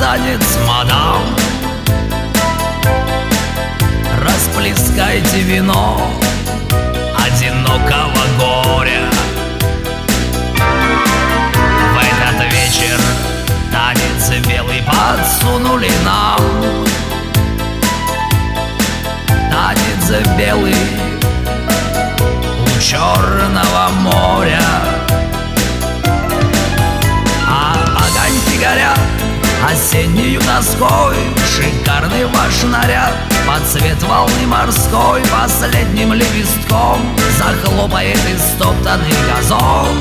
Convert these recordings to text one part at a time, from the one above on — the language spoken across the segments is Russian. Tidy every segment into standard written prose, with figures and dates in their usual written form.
танец, мадам. Расплескайте вино одинокого горя. В этот вечер танец белый подсунули нам. Танец белый у Черного моря. А огоньки горят осеннею тоской. Шикарный ваш наряд под цвет волны морской. Последним лепестком захлопает истоптанный газон.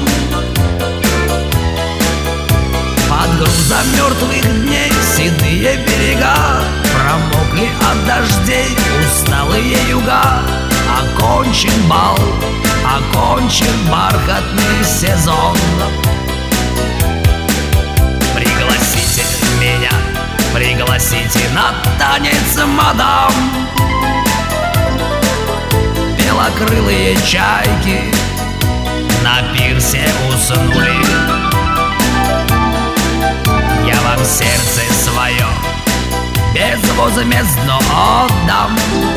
Под грузом мертвых дней седые берега промокли от дождей усталые юга. Окончен бал, окончен бархатный сезон. Пригласите меня, пригласите на танец, мадам. Белокрылые чайки на пирсе уснули. Я вам сердце свое безвозмездно отдам.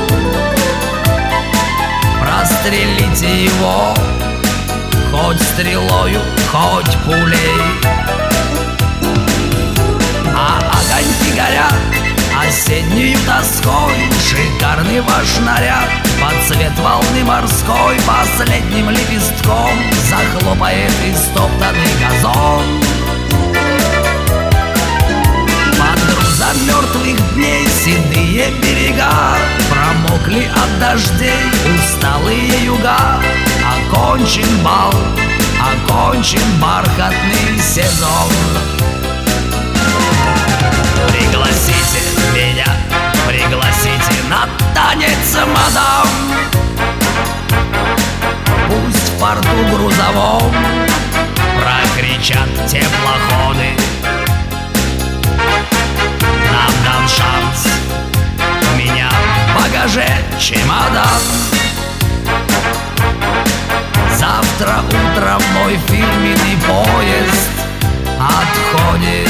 Прострелите его хоть стрелою, хоть пулей. А огоньки горят осеннею тоской. Шикарный ваш наряд под цвет волны морской. Последним лепестком захлопает истоптанный газон. Под грузом мертвых дней седые берега промокли от дождей усталые юга. Окончен бал, окончен бархатный сезон. Пригласите меня, пригласите на танец, мадам. Пусть в порту грузовом прокричат теплоходы. Нам дан шанс, у меня в багаже чемодан. Завтра утром мой фирменный поезд отходит.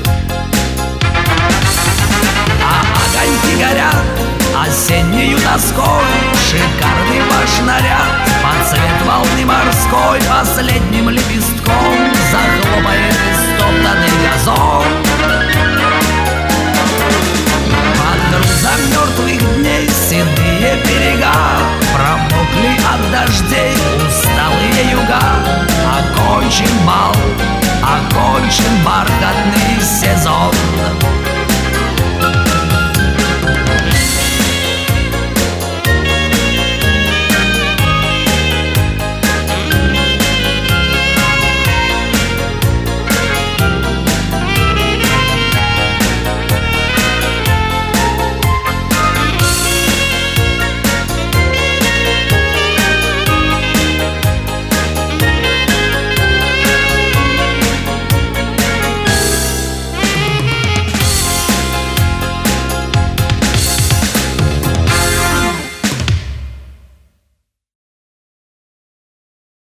А огоньки горят осеннею тоской. Шикарный ваш наряд под цвет волны морской. Последним